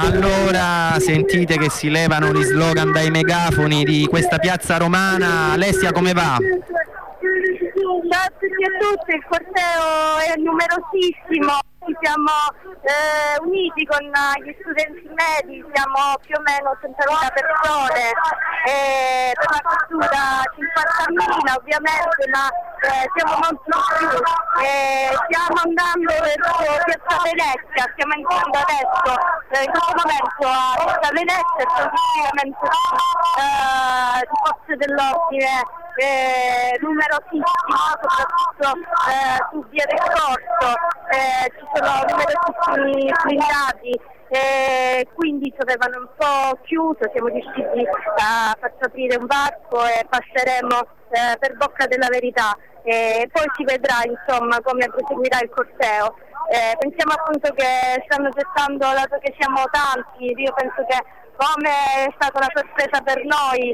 Allora sentite che si levano gli slogan dai megafoni di questa piazza romana. Alessia, come va? Ciao a tutti e a tutte, il corteo è numerosissimo, ci siamo uniti con gli studenti medi, siamo più o meno 100.000 persone, per una cultura 50.000 ovviamente, ma siamo molti di più. Stiamo andando verso Piazza Venezia, stiamo entrando adesso, in questo momento a Piazza Venezia, praticamente di forze dell'ordine numerosissimo, soprattutto su via del Corso, ci sono numerosissimi blindati, quindi ci avevano un po' chiuso, siamo riusciti a far aprire un varco e passeremo per Bocca della Verità, e poi si vedrà insomma come proseguirà il corteo. Pensiamo appunto che stanno gettando, dato che siamo tanti, io penso che come è stata una sorpresa per noi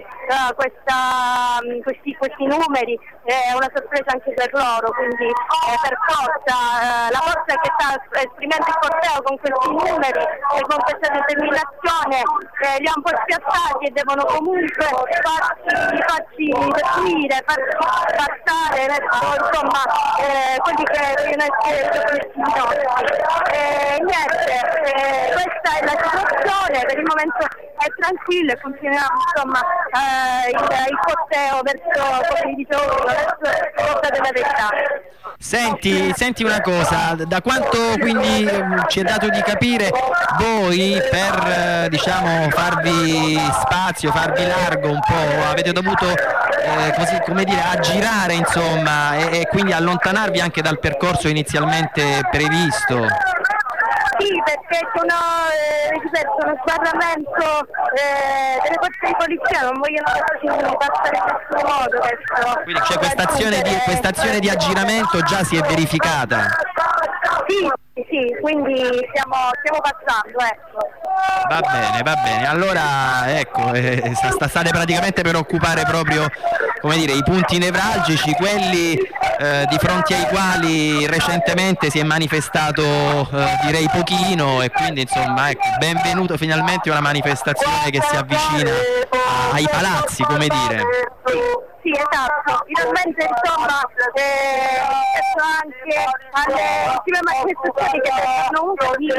questi numeri, è una sorpresa anche per loro, quindi per forza, la forza che sta esprimendo il corteo con questi numeri e con questa determinazione li ha un po' spiazzati e devono comunque farci seguire, farci passare verso insomma quelli che viene chiesto questi minuti. Niente, questa è la situazione, per il momento è tranquillo e continuiamo insomma il corteo verso, come vi dicevo, verso Porta della Verità. Senti una cosa, da quanto quindi ci è dato di capire voi per diciamo farvi spazio, farvi largo un po', avete dovuto così come dire aggirare insomma e quindi allontanarvi anche dal percorso inizialmente previsto? Sì, perché c'è uno sbarramento delle forze di polizia, non vogliono farci passare in nessun modo questo. Quindi c'è questa azione di aggiramento già si è verificata? Sì, quindi stiamo passando, ecco. Va bene, allora ecco, state praticamente per occupare proprio, come dire, i punti nevralgici, quelli di fronte ai quali recentemente si è manifestato direi pochino, e quindi insomma ecco, benvenuto finalmente una manifestazione che si avvicina ai palazzi, come dire. Sì, esatto, finalmente insomma anche alle ultime manifestazioni che sono utili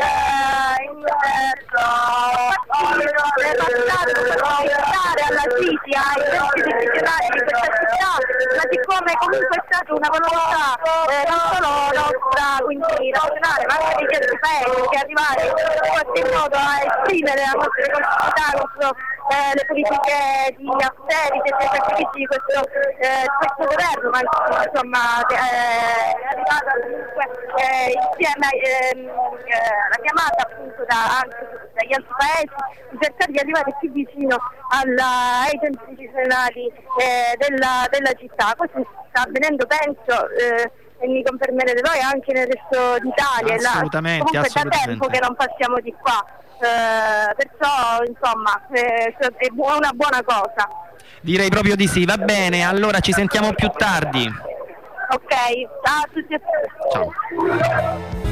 passare alla crisi ai vertici decisionali di questa città, ma siccome comunque è stata una volontà non solo nostra, quindi nazionale, ma anche degli altri paesi, che arrivare in qualche modo a esprimere la nostra continuità contro le politiche di austerity e dei sacrifici di questo governo, ma insomma è arrivata comunque insieme alla chiamata appunto anche dagli altri paesi di cercare di arrivare più vicino ai centri decisionali della città. Questo sta avvenendo, penso, e mi confermerete voi, anche nel resto d'Italia. Assolutamente, comunque assolutamente. da tempo che non passiamo di qua, perciò insomma è una buona cosa. Direi proprio di sì, va bene, allora ci sentiamo più tardi. Ok, ciao a tutti e a tutti. Ciao.